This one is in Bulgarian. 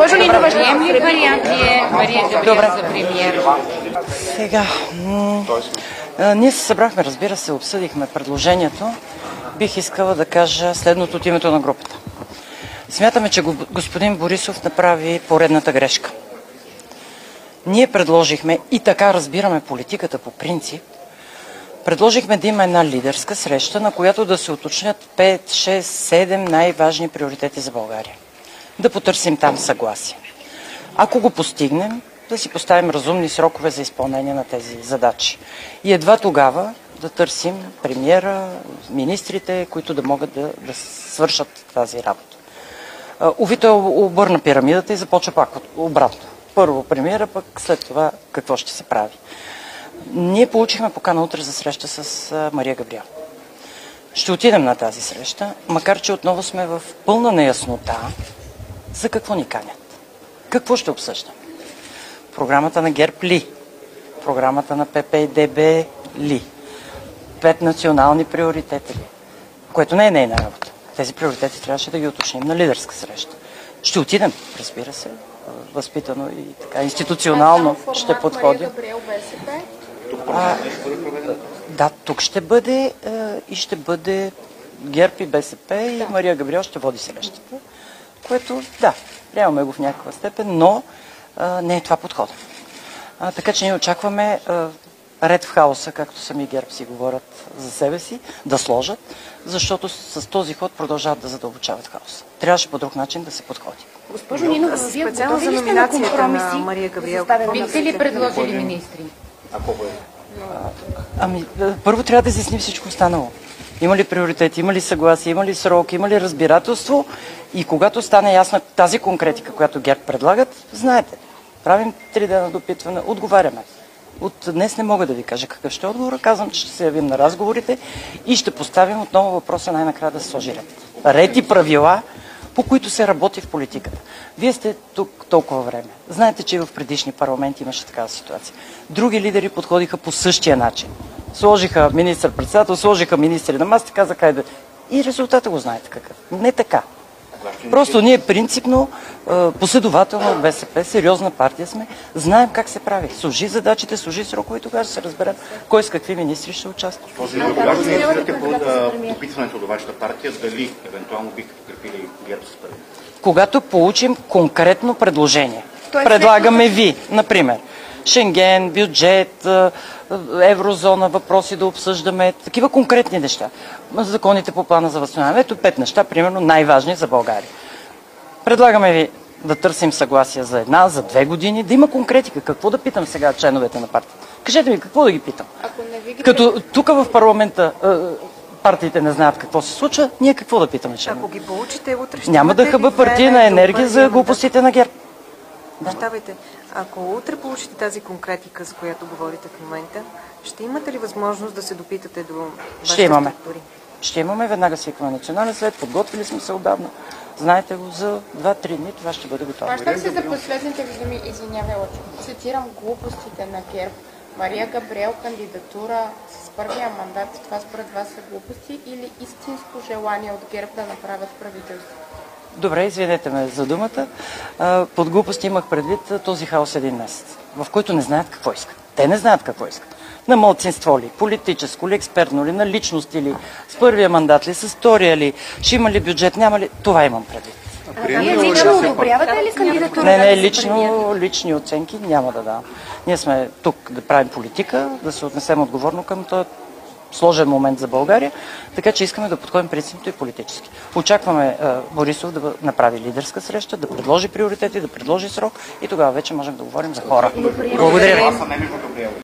Госпожо Нинова, прием ли вариант е Мария Габриел за премиер? Сега, ние се събрахме, разбира се, обсъдихме предложението. Бих искала да кажа следното от името на групата. Смятаме, че господин Борисов направи поредната грешка. Ние предложихме, и така разбираме политиката по принцип, предложихме да има една лидерска среща, на която да се уточнят 5, 6, 7 най-важни приоритети за България. Да потърсим там съгласие. Ако го постигнем, да си поставим разумни срокове за изпълнение на тези задачи. И едва тогава да търсим премиера, министрите, които да могат да свършат тази работа. Уви той обърна пирамидата и започва пак обратно. Първо премиера, пък след това какво ще се прави. Ние получихме покана утре за среща с Мария Габриел. Ще отидем на тази среща, макар че отново сме в пълна неяснота за какво ни канят. Какво ще обсъждаме? Програмата на ГЕРБ ли? Програмата на ПП и ДБ ли? 5 национални приоритети ли? Което не е нейна работа. Тези приоритети трябваше да ги уточним на лидерска среща. Ще отидем, разбира се, възпитано и така институционално ще подходим. Да, тук ще бъде и ще бъде ГЕРБ и БСП и Мария Габриел ще води срещата, което, да, приемаме го в някаква степен, но не е това подхода. Така че ние очакваме ред в хаоса, както сами ГЕРБ си говорят за себе си, да сложат, защото с този ход продължават да задълбочават хаоса. Трябваше по друг начин да се подходи. Госпожо Нинова, вие специално за номинацията на Мария Габриел. Бихте ли предложили министри? Първо трябва да изясни всичко останало. Има ли приоритети, има ли съгласие, има ли срок, има ли разбирателство и когато стане ясна тази конкретика, която ГЕРБ предлагат, знаете, правим 3 дена допитване, отговаряме. От днес не мога да ви кажа какъв ще е отговор, казвам, че ще се явим на разговорите и ще поставим отново въпроса най-накрая да се сложи ред. Ред и правила, по които се работи в политиката. Вие сте тук толкова време. Знаете, че и в предишни парламенти имаше такава ситуация. Други лидери подходиха по същия начин. Сложиха министър-председател, сложиха министри на масата, казаха хайде. И резултата го знаете какъв. Не така. Просто ние принципно, последователно от БСП, сериозна партия сме, знаем как се прави. Служи задачите, служи срокове и тогава ще се разберем кой с какви министри ще участва. Кога ще реагирате по допитването до вашата партия, дали евентуално бихте подкрепили ГЕРБ с първи? Когато получим конкретно предложение. Предлагаме ви, например, Шенген, бюджет, еврозона, въпроси да обсъждаме, такива конкретни неща. Законите по плана за възстановяване. Ето 5 неща, примерно най-важни за България. Предлагаме ви да търсим съгласие за 1, за 2 години, да има конкретика. Какво да питам сега членовете на партията? Кажете ми, какво да ги питам? Като тук в парламента партиите не знаят какво се случва, ние какво да питаме членовете? Ако ги получите утре, ще няма да хъба партийна енергия за глупостите на ГЕРБ. Прощавайте, ако утре получите тази конкретика, за която говорите в момента, ще имате ли възможност да се допитате до вашите структури? Ще имаме. Веднага свикваме национален съвет, подготвили сме се отдавна. Знаете го, за 2-3 дни това ще бъде готово. Хващам се за последните ви думи, извинявай, цитирам глупостите на ГЕРБ. Мария Габриел кандидатура с първия мандат, това според вас са глупости или истинско желание от ГЕРБ да направят правителство? Добре, извинете ме за думата. Под глупости имах предвид този хаос 1 месец, в който не знаят какво искат. Те не знаят какво искат. На малцинство ли, политическо ли, експертно ли, на личности ли, с първия мандат ли, с втория ли, ще има ли бюджет, няма ли, това имам предвид. Вие лично одобрявате ли кандидатурата? Не, лични оценки няма да давам. Ние сме тук да правим политика, да се отнесем отговорно към този сложен момент за България, така че искаме да подходим принципно и политически. Очакваме Борисов да направи лидерска среща, да предложи приоритети, да предложи срок и тогава вече можем да говорим за хора. Благодаря ви.